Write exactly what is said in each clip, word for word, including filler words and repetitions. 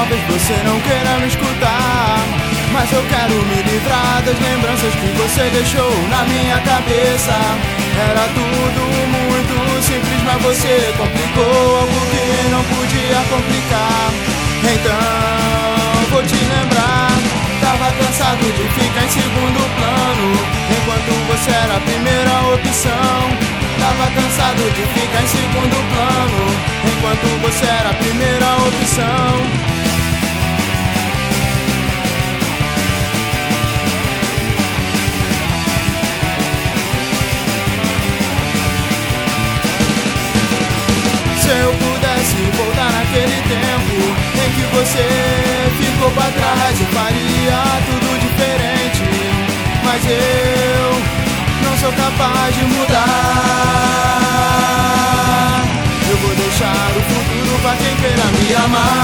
talvez você não queira me escutar, mas eu quero me livrar das lembranças que você deixou na minha cabeça. Era tudo muito simples, mas você complicou algo que não podia complicar. Então vou te lembrar, tava cansado de ficar em segundo plano, enquanto você era a primeira opção. Tava cansado de ficar em segundo plano, enquanto você era a primeira opção. Se eu pudesse voltar naquele tempo em que você ficou pra trás, eu faria tudo diferente. Mas eu não sou capaz de mudar. Eu vou deixar o futuro pra quem queira me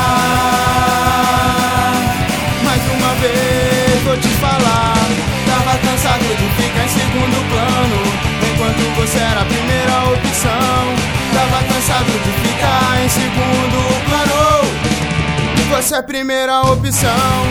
amar. Mais uma vez vou te falar, tava cansado de ficar em segundo plano, enquanto você era a primeira opção. Tava cansado de ficar em segundo plano, e você é a primeira opção.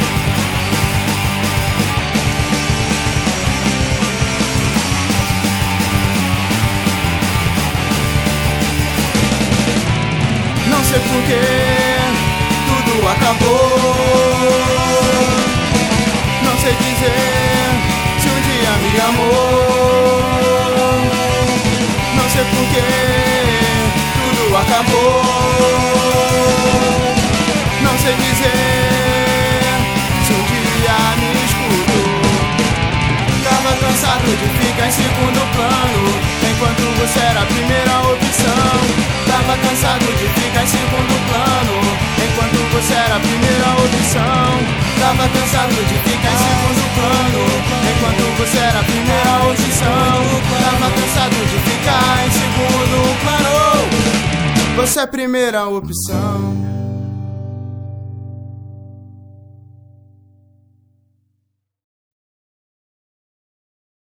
Não sei porquê tudo acabou. Não sei dizer se um dia me amou. Não sei porquê tudo acabou. Não sei dizer se um dia me escutou. Tava cansado de ficar em segundo plano, enquanto você era a primeira opção. Tava cansado de ficar em segundo plano, enquanto você era a primeira opção. Tava cansado de ficar em segundo plano, enquanto você era a primeira opção. Tava cansado de ficar em segundo plano, você é a primeira opção.